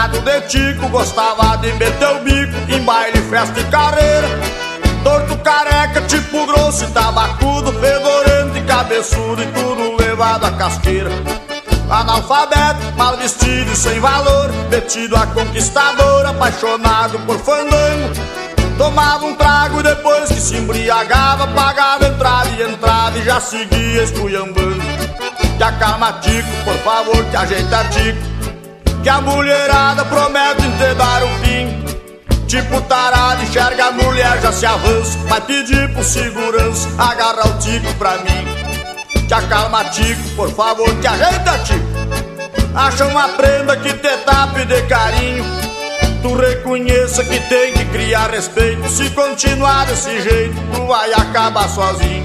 Chamado de Tico, gostava de meter o bico em baile, festa e carreira. Torto, careca, tipo grosso e tabacudo, fedorento e cabeçudo, e tudo levado a casqueira. Analfabeto, mal vestido e sem valor, metido a conquistador, apaixonado por fandango. Tomava um trago e depois que se embriagava, pagava entrada e já seguia esculhambando. Te acalma, Tico, por favor, te ajeita, Tico, que a mulherada promete te dar um fim. Tipo tarado, enxerga a mulher, já se avança, vai pedir por segurança, agarra o Tico pra mim. Te acalma, Tico, por favor, te ajeita, Tico. Acha uma prenda que te tape de carinho. Tu reconheça que tem que criar respeito. Se continuar desse jeito, tu vai acabar sozinho.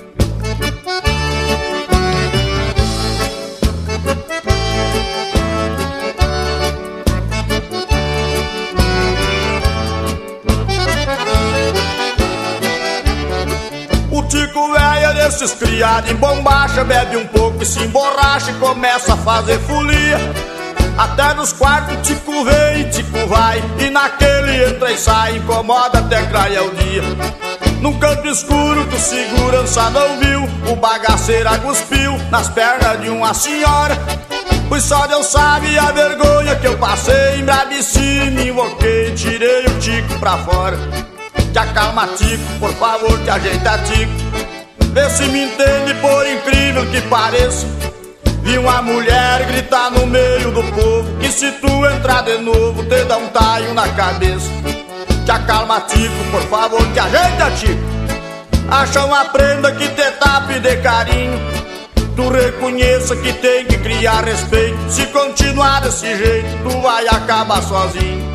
O Tico velho é desses criados em bombacha, bebe um pouco e se emborracha e começa a fazer folia. Até nos quartos Tico vem e Tico vai, e naquele entra e sai, incomoda até clarear o dia. Num canto escuro que o segurança não viu, o bagaceira cuspiu nas pernas de uma senhora. Pois só Deus sabe a vergonha que eu passei, embraveci, me invoquei, tirei o Tico pra fora. Te acalma, Tico, por favor, te ajeita, Tico, vê se me entende, por incrível que pareça. Vi uma mulher gritar no meio do povo, que se tu entrar de novo, te dá um taio na cabeça. Te acalma, Tico, por favor, te ajeita, Tico. Acha uma prenda que te tape de carinho. Tu reconheça que tem que criar respeito. Se continuar desse jeito, tu vai acabar sozinho.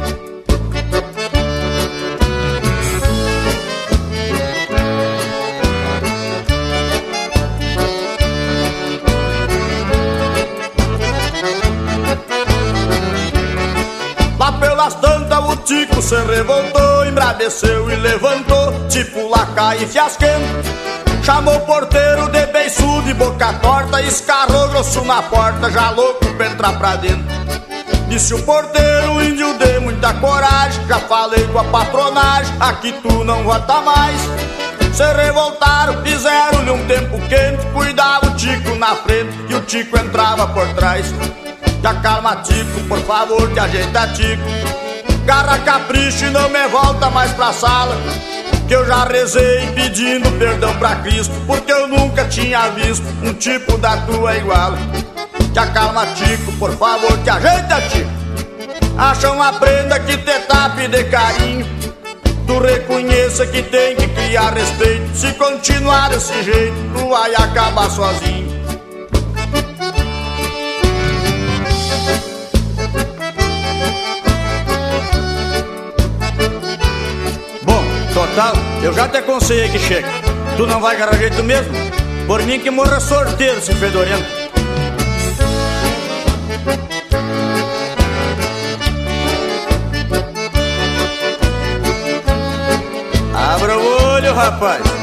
Lá pelas tantas o Tico se revoltou, embraveceu e levantou, tipo lacaio e fiasquento. Chamou o porteiro de beiçudo e boca torta, escarrou grosso na porta, já louco pra entrar pra dentro. Disse o porteiro, índio de muita coragem, já falei com a patronagem, aqui tu não volta mais. Se revoltaram, fizeram-lhe um tempo quente, cuidava o Tico na frente e o Tico entrava por trás. Te acalma, Tico, por favor, te ajeita, Tico, garra capricho e não me volta mais pra sala, que eu já rezei pedindo perdão pra Cristo, porque eu nunca tinha visto um tipo da tua igual. Te acalma, Tico, por favor, te ajeita, Tico. Acha uma prenda que te tape de carinho. Tu reconheça que tem que criar respeito. Se continuar desse jeito, tu vai acabar sozinho. Total, eu já te aconselhei que chegue. Tu não vai agarrar jeito mesmo? Por mim que morra sorteiro, esse fedorento. Abra o olho, rapaz.